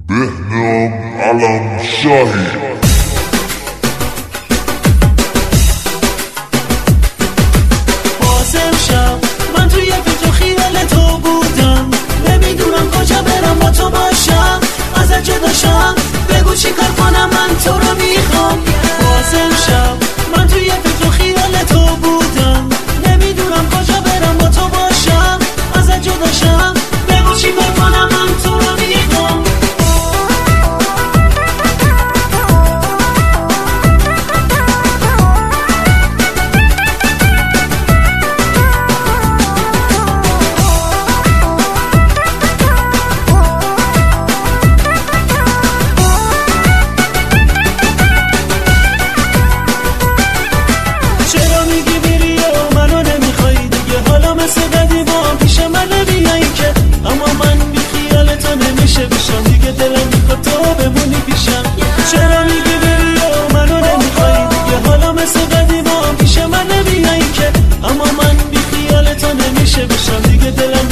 بهنام علمشاهی. من توی فکر و خیال تو بودم، نمیدونم کجا برم با تو باشم، ازت جداشم بگو چی کار کنم، من تو رو میخوام. بازم شب من توی فکر و خیال تو بودم، نمیدونم کجا برم با تو باشم، ازت جداشم بگو چی کار کنم، من تو رو میخوام. چرا میگی بری و منو نمیخوای دیگه، حالا مثل قدیما پیش من نمیای که، اما من بی خیال تو نمیشه بشم دیگه، دلم